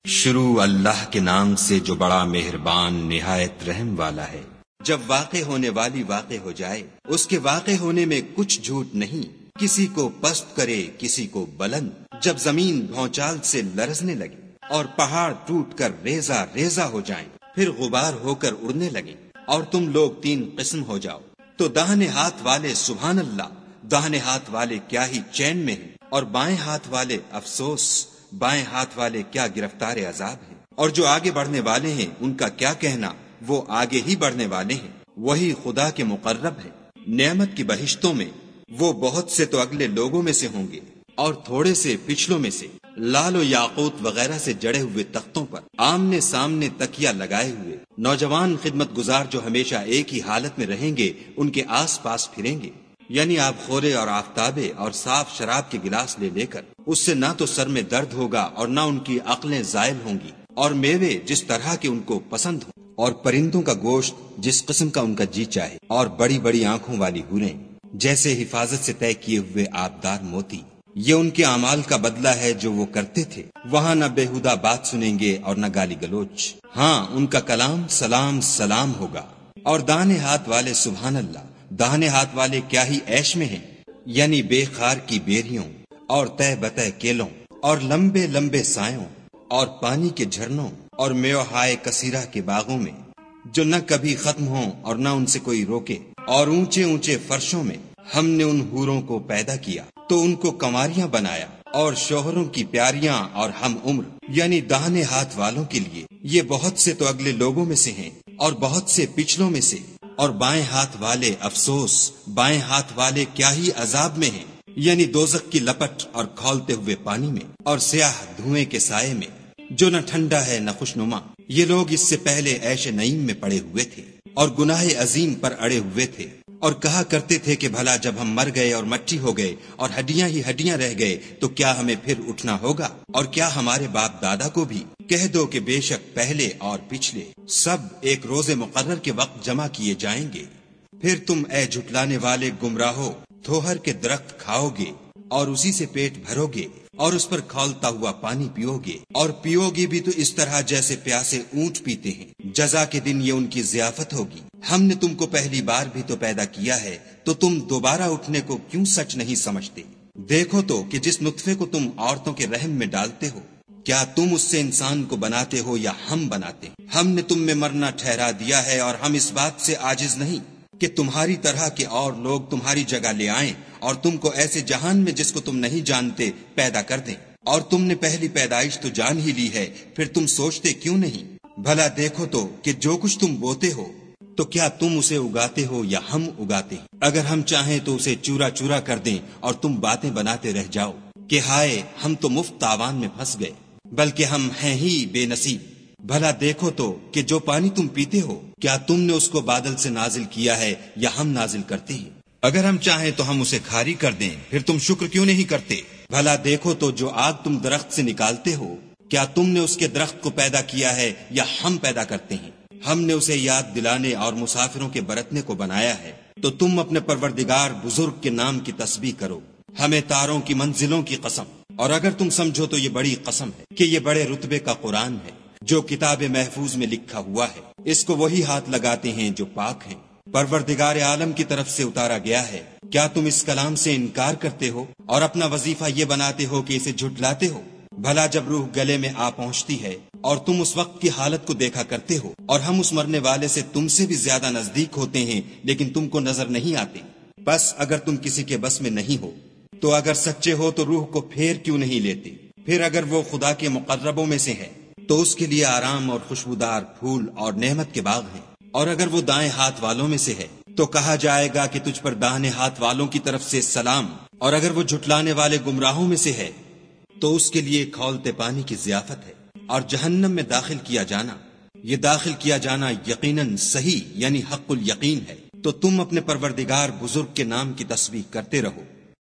شروع اللہ کے نام سے جو بڑا مہربان نہایت رحم والا ہے۔ جب واقع ہونے والی واقع ہو جائے، اس کے واقع ہونے میں کچھ جھوٹ نہیں، کسی کو پست کرے کسی کو بلند۔ جب زمین بھونچال سے لرزنے لگے اور پہاڑ ٹوٹ کر ریزہ ریزہ ہو جائیں، پھر غبار ہو کر اڑنے لگیں اور تم لوگ تین قسم ہو جاؤ، تو داہنے ہاتھ والے سبحان اللہ، داہنے ہاتھ والے کیا ہی چین میں ہیں، اور بائیں ہاتھ والے افسوس، بائیں ہاتھ والے کیا گرفتار عذاب ہیں۔ اور جو آگے بڑھنے والے ہیں ان کا کیا کہنا، وہ آگے ہی بڑھنے والے ہیں، وہی خدا کے مقرب ہیں۔ نعمت کی بہشتوں میں وہ بہت سے تو اگلے لوگوں میں سے ہوں گے اور تھوڑے سے پچھلوں میں سے، لال و یاقوت وغیرہ سے جڑے ہوئے تختوں پر آمنے سامنے تکیہ لگائے ہوئے نوجوان خدمت گزار جو ہمیشہ ایک ہی حالت میں رہیں گے، ان کے آس پاس پھریں گے، یعنی آپ خورے اور آفتابے اور صاف شراب کے گلاس لے لے کر، اس سے نہ تو سر میں درد ہوگا اور نہ ان کی عقلیں زائل ہوں گی، اور میوے جس طرح کے ان کو پسند ہوں، اور پرندوں کا گوشت جس قسم کا ان کا جی چاہے، اور بڑی بڑی آنکھوں والی حوریں جیسے حفاظت سے طے کیے ہوئے آبدار موتی۔ یہ ان کے اعمال کا بدلہ ہے جو وہ کرتے تھے۔ وہاں نہ بےہودہ بات سنیں گے اور نہ گالی گلوچ، ہاں ان کا کلام سلام سلام ہوگا۔ اور داہنے ہاتھ والے سبحان اللہ، داہنے ہاتھ والے کیا ہی عیش میں ہیں، یعنی بے خار کی بیریوں اور تہ بتہ کیلوں اور لمبے لمبے سایوں اور پانی کے جھرنوں اور میوہائے کثیرہ کے باغوں میں جو نہ کبھی ختم ہوں اور نہ ان سے کوئی روکے، اور اونچے اونچے فرشوں میں ہم نے ان حوروں کو پیدا کیا تو ان کو کنواریاں بنایا، اور شوہروں کی پیاریاں اور ہم عمر، یعنی داہنے ہاتھ والوں کے لیے یہ بہت سے تو اگلے لوگوں میں سے ہیں اور بہت سے پچھلوں میں سے۔ اور بائیں ہاتھ والے افسوس، بائیں ہاتھ والے کیا ہی عذاب میں ہیں، یعنی دوزخ کی لپٹ اور کھولتے ہوئے پانی میں اور سیاہ دھوئیں کے سائے میں جو نہ ٹھنڈا ہے نہ خوشنما۔ یہ لوگ اس سے پہلے عیش نعیم میں پڑے ہوئے تھے اور گناہ عظیم پر اڑے ہوئے تھے، اور کہا کرتے تھے کہ بھلا جب ہم مر گئے اور مٹی ہو گئے اور ہڈیاں ہی ہڈیاں رہ گئے تو کیا ہمیں پھر اٹھنا ہوگا؟ اور کیا ہمارے باپ دادا کو بھی؟ کہہ دو کہ بے شک پہلے اور پچھلے سب ایک روز مقرر کے وقت جمع کیے جائیں گے۔ پھر تم اے جھٹلانے والے گمراہو تھوہر کے درخت کھاؤ گے اور اسی سے پیٹ بھرو گے اور اس پر کھولتا ہوا پانی پیو گے، اور پیو گے بھی تو اس طرح جیسے پیاسے اونٹ پیتے ہیں۔ جزا کے دن یہ ان کی ضیافت ہوگی۔ ہم نے تم کو پہلی بار بھی تو پیدا کیا ہے، تو تم دوبارہ اٹھنے کو کیوں سچ نہیں سمجھتے؟ دیکھو تو کہ جس نطفے کو تم عورتوں کے رحم میں ڈالتے ہو، کیا تم اس سے انسان کو بناتے ہو یا ہم بناتے ہیں؟ ہم نے تم میں مرنا ٹھہرا دیا ہے، اور ہم اس بات سے عاجز نہیں کہ تمہاری طرح کے اور لوگ تمہاری جگہ لے آئیں اور تم کو ایسے جہان میں جس کو تم نہیں جانتے پیدا کر دیں۔ اور تم نے پہلی پیدائش تو جان ہی لی ہے، پھر تم سوچتے کیوں نہیں؟ بھلا دیکھو تو کہ جو کچھ تم بوتے ہو تو کیا تم اسے اگاتے ہو یا ہم اگاتے ہیں؟ اگر ہم چاہیں تو اسے چورا چورا کر دیں اور تم باتیں بناتے رہ جاؤ کہ ہائے ہم تو مفت تاوان میں پھنس گئے، بلکہ ہم ہیں ہی بے نصیب۔ بھلا دیکھو تو کہ جو پانی تم پیتے ہو کیا تم نے اس کو بادل سے نازل کیا ہے یا ہم نازل کرتے ہیں؟ اگر ہم چاہیں تو ہم اسے کھاری کر دیں، پھر تم شکر کیوں نہیں کرتے؟ بھلا دیکھو تو جو آگ تم درخت سے نکالتے ہو کیا تم نے اس کے درخت کو پیدا کیا ہے یا ہم پیدا کرتے ہیں؟ ہم نے اسے یاد دلانے اور مسافروں کے برتنے کو بنایا ہے، تو تم اپنے پروردگار بزرگ کے نام کی تسبیح کرو۔ ہمیں تاروں کی منزلوں کی قسم، اور اگر تم سمجھو تو یہ بڑی قسم ہے کہ یہ بڑے رتبے کا قرآن ہے جو کتاب محفوظ میں لکھا ہوا ہے، اس کو وہی ہاتھ لگاتے ہیں جو پاک ہیں، پروردگار عالم کی طرف سے اتارا گیا ہے۔ کیا تم اس کلام سے انکار کرتے ہو اور اپنا وظیفہ یہ بناتے ہو کہ اسے جھٹلاتے ہو؟ بھلا جب روح گلے میں آ پہنچتی ہے اور تم اس وقت کی حالت کو دیکھا کرتے ہو، اور ہم اس مرنے والے سے تم سے بھی زیادہ نزدیک ہوتے ہیں لیکن تم کو نظر نہیں آتے۔ بس اگر تم کسی کے بس میں نہیں ہو تو اگر سچے ہو تو روح کو پھیر کیوں نہیں لیتے؟ پھر اگر وہ خدا کے مقربوں میں سے ہے تو اس کے لیے آرام اور خوشبودار پھول اور نعمت کے باغ ہیں، اور اگر وہ دائیں ہاتھ والوں میں سے ہے تو کہا جائے گا کہ تجھ پر داہنے ہاتھ والوں کی طرف سے سلام، اور اگر وہ جھٹلانے والے گمراہوں میں سے ہے تو اس کے لیے کھولتے پانی کی ضیافت ہے، اور جہنم میں داخل کیا جانا، یہ داخل کیا جانا یقیناً صحیح یعنی حق الیقین ہے۔ تو تم اپنے پروردگار بزرگ کے نام کی تسبیح کرتے رہو۔